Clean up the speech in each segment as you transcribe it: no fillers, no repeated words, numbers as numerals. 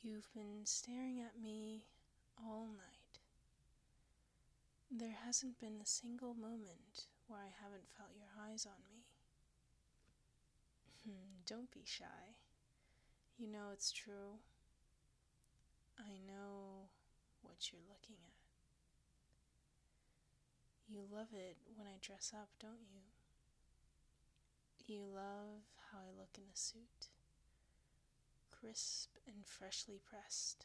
You've been staring at me all night. There hasn't been a single moment where I haven't felt your eyes on me. Don't be shy. You know it's true. I know what you're looking at. You love it when I dress up, don't you? You love how I look in a suit, crisp and freshly pressed.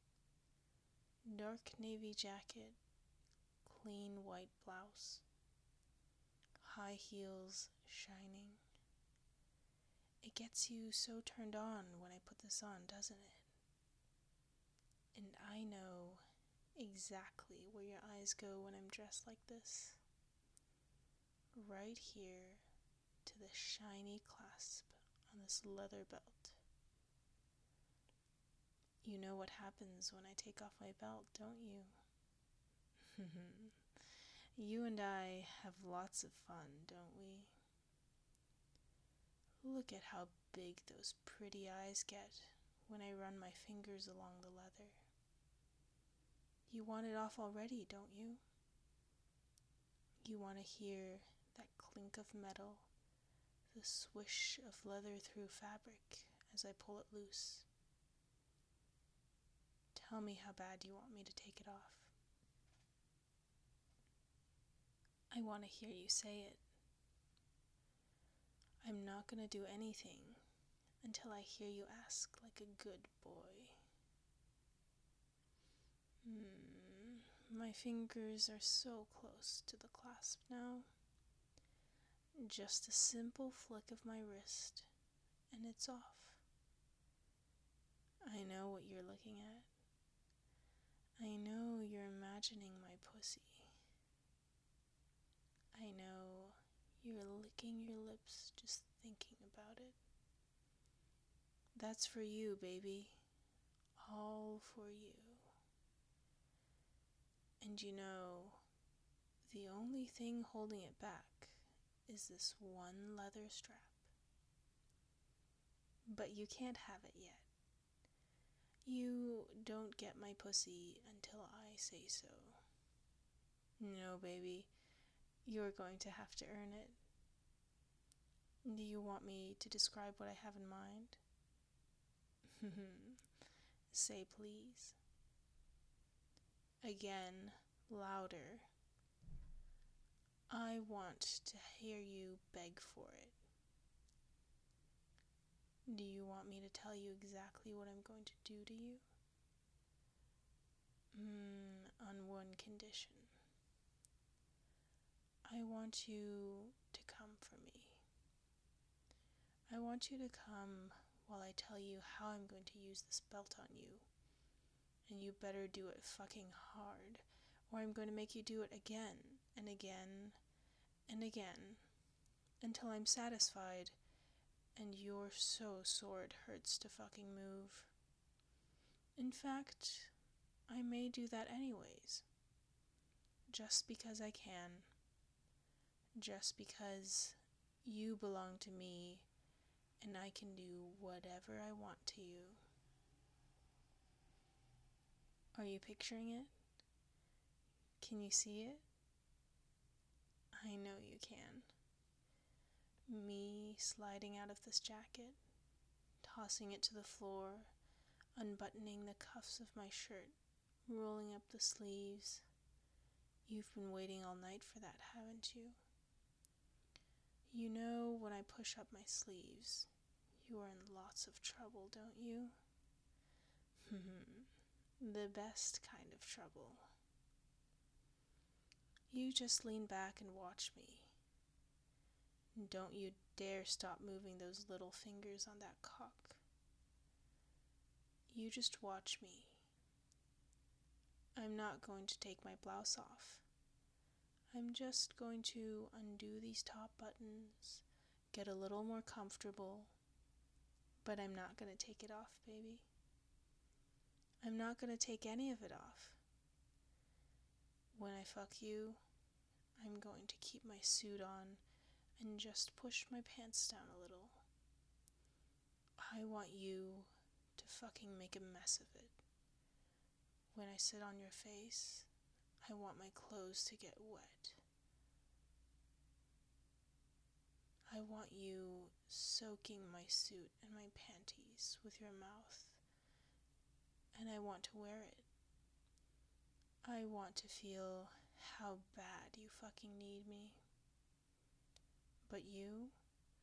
Dark navy jacket, clean white blouse, high heels shining. It gets you so turned on when I put this on, doesn't it? And I know exactly where your eyes go when I'm dressed like this. Right here to the shiny clasp on this leather belt. You know what happens when I take off my belt, don't you? You and I have lots of fun, don't we? Look at how big those pretty eyes get when I run my fingers along the leather. You want it off already, don't you? You want to hear that clink of metal, the swish of leather through fabric as I pull it loose. Tell me how bad you want me to take it off. I want to hear you say it. I'm not going to do anything until I hear you ask like a good boy. My fingers are so close to the clasp now. Just a simple flick of my wrist, and it's off. I know what you're looking at. I know you're imagining my pussy. I know you're licking your lips just thinking about it. That's for you, baby. All for you. And you know, the only thing holding it back is this one leather strap. But you can't have it yet. You don't get my pussy until I say so. No, baby, you're going to have to earn it. Do you want me to describe what I have in mind? Say please. Again, louder. I want to hear you beg for it. Do you want me to tell you exactly what I'm going to do to you? On one condition. I want you to come for me. I want you to come while I tell you how I'm going to use this belt on you. And you better do it fucking hard, or I'm going to make you do it again and again and again until I'm satisfied and you're so sore it hurts to fucking move. In fact, I may do that anyways. Just because I can. Just because you belong to me and I can do whatever I want to you. Are you picturing it? Can you see it? I know you can. Me sliding out of this jacket, tossing it to the floor, unbuttoning the cuffs of my shirt, rolling up the sleeves. You've been waiting all night for that, haven't you? You know when I push up my sleeves, you are in lots of trouble, don't you? The best kind of trouble. You just lean back and watch me. Don't you dare stop moving those little fingers on that cock. You just watch me. I'm not going to take my blouse off. I'm just going to undo these top buttons, get a little more comfortable, but I'm not going to take it off, baby. I'm not going to take any of it off. When I fuck you, I'm going to keep my suit on and just push my pants down a little. I want you to fucking make a mess of it. When I sit on your face, I want my clothes to get wet. I want you soaking my suit and my panties with your mouth, and I want to wear it. I want to feel how bad you fucking need me. But you,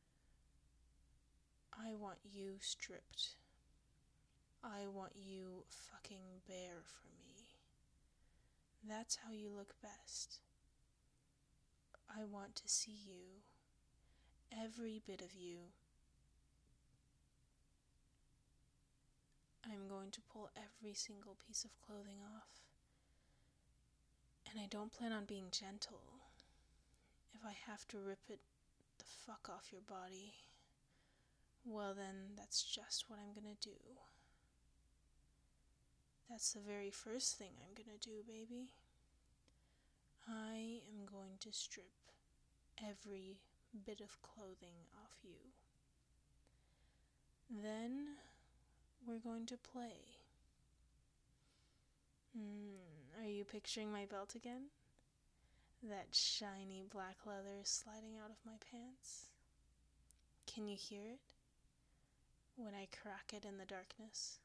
I want you stripped. I want you fucking bare for me. That's how you look best. I want to see you, every bit of you. I'm going to pull every single piece of clothing off. And I don't plan on being gentle. If I have to rip it the fuck off your body, well then, that's just what I'm gonna do. That's the very first thing I'm gonna do, baby. I am going to strip every bit of clothing off you. Then we're going to play. Are you picturing my belt again? That shiny black leather sliding out of my pants? Can you hear it when I crack it in the darkness?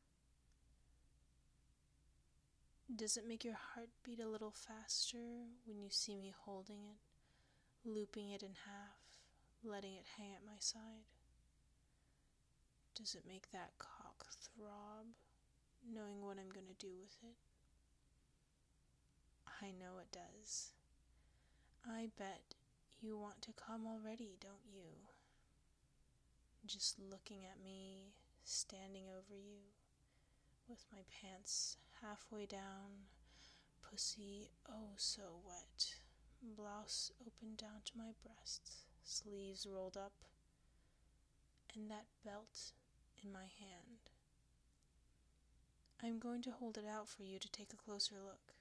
Does it make your heart beat a little faster when you see me holding it, looping it in half, letting it hang at my side? Does it make that cock throb, knowing what I'm gonna do with it? I know it does. I bet you want to come already, don't you? Just looking at me, standing over you, with my pants halfway down, pussy oh so wet, blouse open down to my breasts, sleeves rolled up, and that belt in my hand. I'm going to hold it out for you to take a closer look.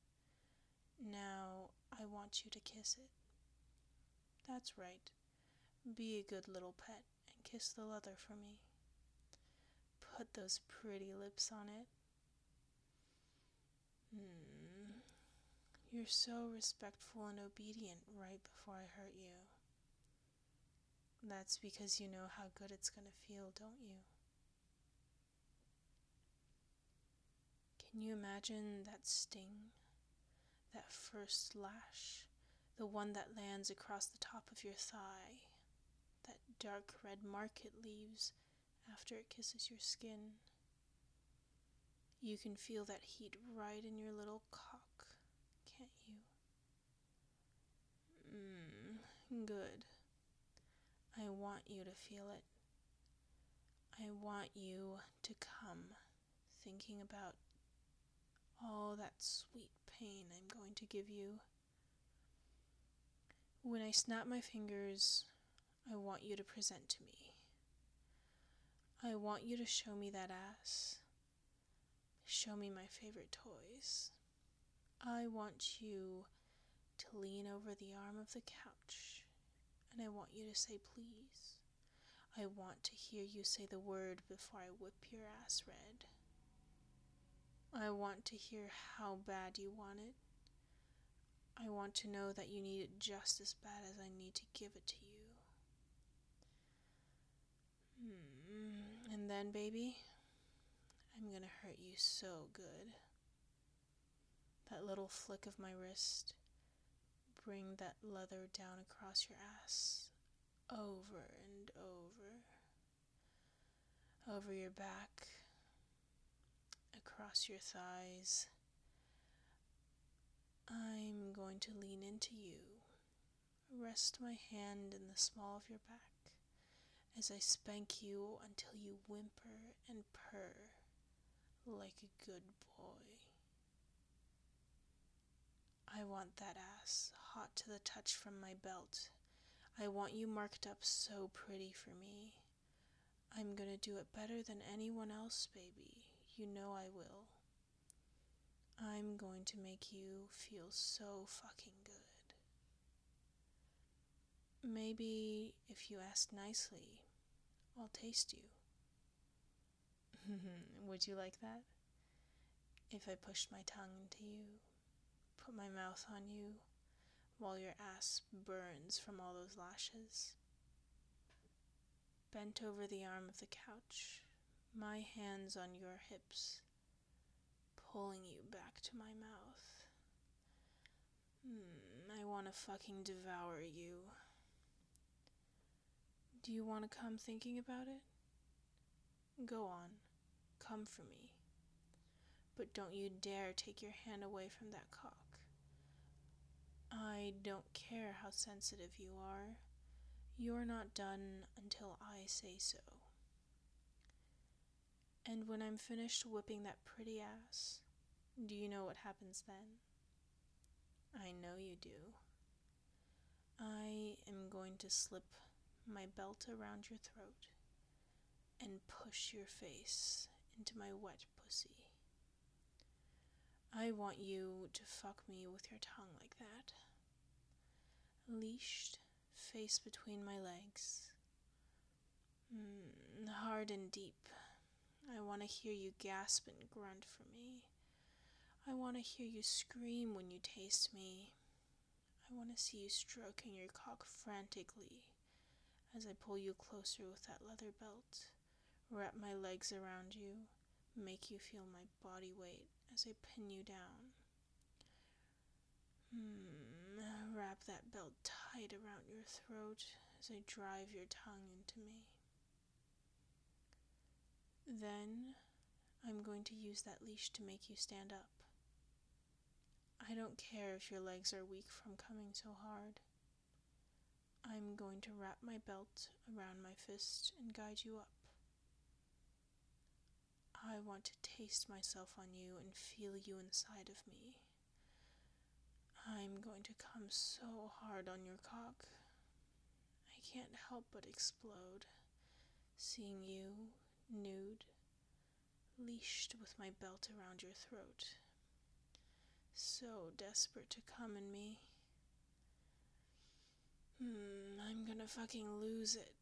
Now, I want you to kiss it. That's right. Be a good little pet and kiss the leather for me. Put those pretty lips on it. You're so respectful and obedient right before I hurt you. That's because you know how good it's gonna feel, don't you? Can you imagine that sting? That first lash? The one that lands across the top of your thigh? That dark red mark it leaves after it kisses your skin? You can feel that heat right in your little cock, can't you? Good. I want you to feel it. I want you to come, thinking about all that sweet pain I'm going to give you. When I snap my fingers, I want you to present to me. I want you to show me that ass. Show me my favorite toys. I want you to lean over the arm of the couch, and I want you to say please. I want to hear you say the word before I whip your ass red. I want to hear how bad you want it. I want to know that you need it just as bad as I need to give it to you. And then, baby, I'm gonna hurt you so good. That little flick of my wrist, bring that leather down across your ass, over and over your back, across your thighs. I'm going to lean into you, rest my hand in the small of your back as I spank you until you whimper and purr like a good boy. I want that ass hot to the touch from my belt. I want you marked up so pretty for me. I'm gonna do it better than anyone else, baby. You know I will. I'm going to make you feel so fucking good. Maybe if you ask nicely, I'll taste you. Would you like that? If I pushed my tongue into you, put my mouth on you, while your ass burns from all those lashes? Bent over the arm of the couch, my hands on your hips, pulling you back to my mouth. I want to fucking devour you. Do you want to come thinking about it? Go on, come for me. But don't you dare take your hand away from that cock. I don't care how sensitive you are. You're not done until I say so. And when I'm finished whipping that pretty ass, do you know what happens then? I know you do. I am going to slip my belt around your throat and push your face into my wet pussy. I want you to fuck me with your tongue like that. Leashed, face between my legs. Hard and deep. I want to hear you gasp and grunt for me. I want to hear you scream when you taste me. I want to see you stroking your cock frantically as I pull you closer with that leather belt, wrap my legs around you, make you feel my body weight as I pin you down. Wrap that belt tight around your throat as I drive your tongue into me. Then I'm going to use that leash to make you stand up. I don't care if your legs are weak from coming so hard. I'm going to wrap my belt around my fist and guide you up. I want to taste myself on you and feel you inside of me. I'm going to come so hard on your cock. I can't help but explode, seeing you, nude, leashed with my belt around your throat. So desperate to come in me. I'm gonna fucking lose it.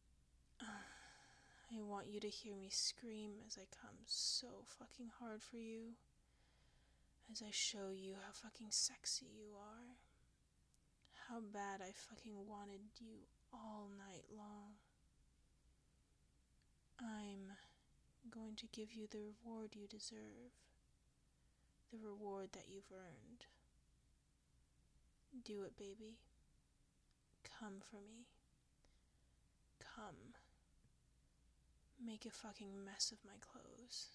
I want you to hear me scream as I come so fucking hard for you. As I show you how fucking sexy you are. How bad I fucking wanted you all night long. I'm going to give you the reward you deserve. The reward that you've earned. Do it, baby. Come for me. Come. Make a fucking mess of my clothes.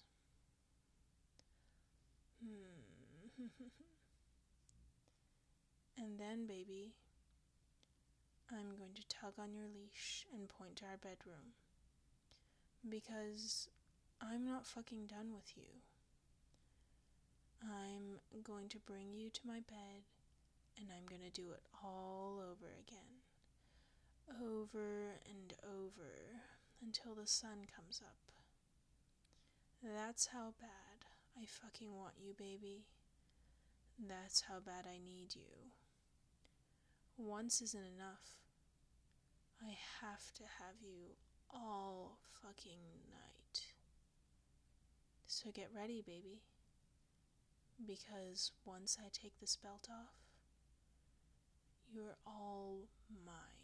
And then, baby, I'm going to tug on your leash and point to our bedroom. Because I'm not fucking done with you. I'm going to bring you to my bed, and I'm going to do it all over again. Over and over, until the sun comes up. That's how bad I fucking want you, baby. That's how bad I need you. Once isn't enough. I have to have you all fucking night. So get ready, baby. Because once I take this belt off, you're all mine.